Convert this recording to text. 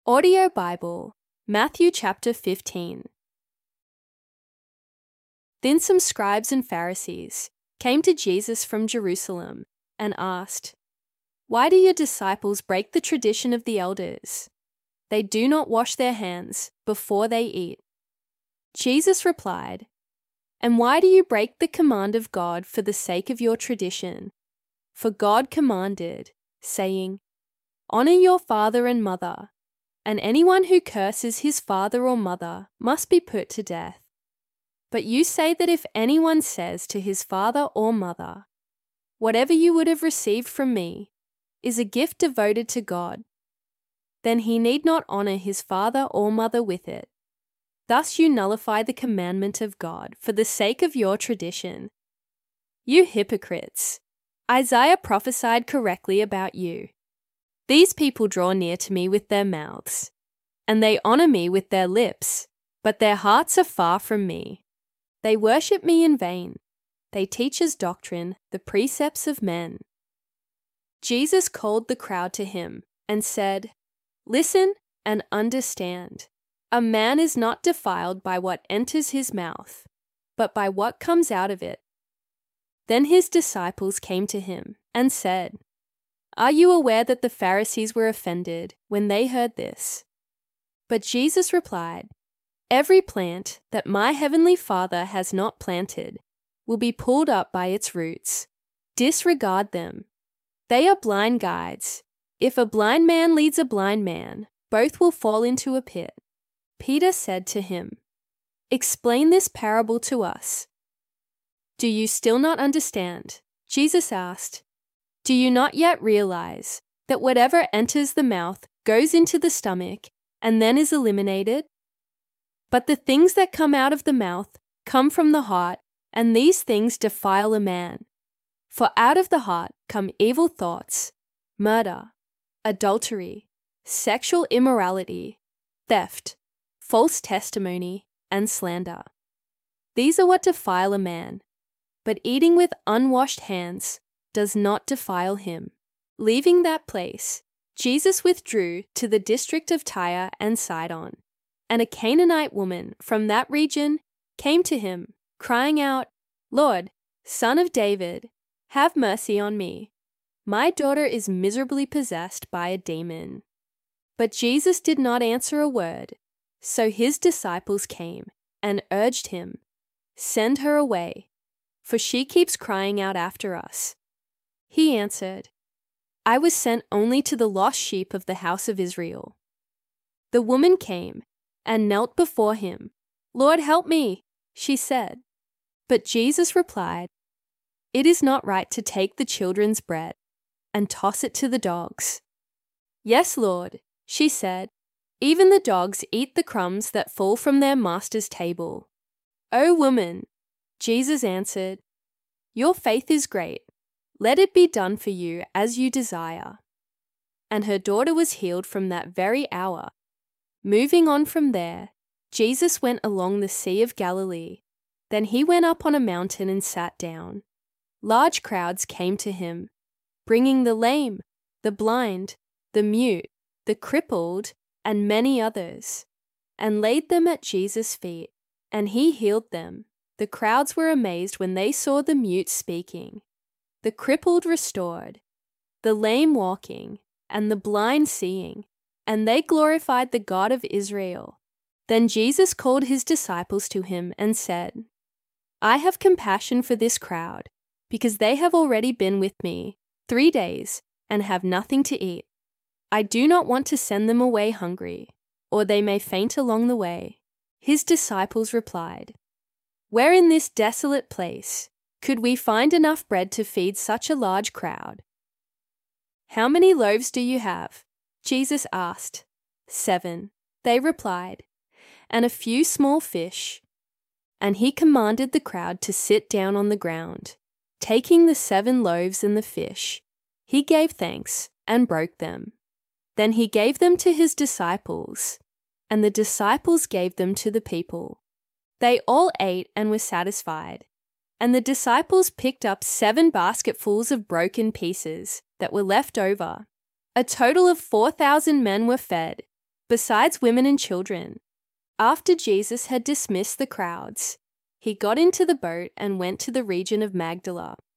Audio Bible, Matthew chapter 15. Then some scribes and Pharisees came to Jesus from Jerusalem and asked, "Why do your disciples break the tradition of the elders? They do not wash their hands before they eat." Jesus replied, "And why do you break the command of God for the sake of your tradition? For God commanded, saying, 'Honor your father and mother,' and anyone who curses his father or mother must be put to death. But you say that if anyone says to his father or mother, 'Whatever you would have received from me is a gift devoted to God,' then he need not honor his father or mother with it. Thus you nullify the commandment of God for the sake of your tradition. You hypocrites! Isaiah prophesied correctly about you. 'These people draw near to me with their mouths, and they honor me with their lips, but their hearts are far from me. They worship me in vain. They teach as doctrine the precepts of men.'" Jesus called the crowd to him and said, "Listen and understand. A man is not defiled by what enters his mouth, but by what comes out of it." Then his disciples came to him and said, "Are you aware that the Pharisees were offended when they heard this?" But Jesus replied, "Every plant that my heavenly Father has not planted will be pulled up by its roots. Disregard them. They are blind guides. If a blind man leads a blind man, both will fall into a pit." Peter said to him, "Explain this parable to us." "Do you still not understand?" Jesus asked. "Do you not yet realize that whatever enters the mouth goes into the stomach and then is eliminated? But the things that come out of the mouth come from the heart, and these things defile a man. For out of the heart come evil thoughts, murder, adultery, sexual immorality, theft, false testimony, and slander. These are what defile a man, but eating with unwashed hands does not defile him." Leaving that place, Jesus withdrew to the district of Tyre and Sidon, and a Canaanite woman from that region came to him, crying out, "Lord, Son of David, have mercy on me. My daughter is miserably possessed by a demon." But Jesus did not answer a word, so his disciples came and urged him, "Send her away, for she keeps crying out after us." He answered, "I was sent only to the lost sheep of the house of Israel." The woman came and knelt before him. "Lord, help me," she said. But Jesus replied, "It is not right to take the children's bread and toss it to the dogs." "Yes, Lord," she said, "even the dogs eat the crumbs that fall from their master's table." "O woman," Jesus answered, "your faith is great. Let it be done for you as you desire." And her daughter was healed from that very hour. Moving on from there, Jesus went along the Sea of Galilee. Then he went up on a mountain and sat down. Large crowds came to him, bringing the lame, the blind, the mute, the crippled, and many others, and laid them at Jesus' feet, and he healed them. The crowds were amazed when they saw the mute speaking, the crippled restored, the lame walking, and the blind seeing, and they glorified the God of Israel. Then Jesus called his disciples to him and said, "I have compassion for this crowd, because they have already been with me 3 days and have nothing to eat. I do not want to send them away hungry, or they may faint along the way." His disciples replied, "Where in this desolate place could we find enough bread to feed such a large crowd?" "How many loaves do you have?" Jesus asked. 7, they replied, "and a few small fish." And he commanded the crowd to sit down on the ground. Taking the 7 loaves and the fish, he gave thanks and broke them. Then he gave them to his disciples, and the disciples gave them to the people. They all ate and were satisfied. And the disciples picked up 7 basketfuls of broken pieces that were left over. A total of 4,000 men were fed, besides women and children. After Jesus had dismissed the crowds, he got into the boat and went to the region of Magdala.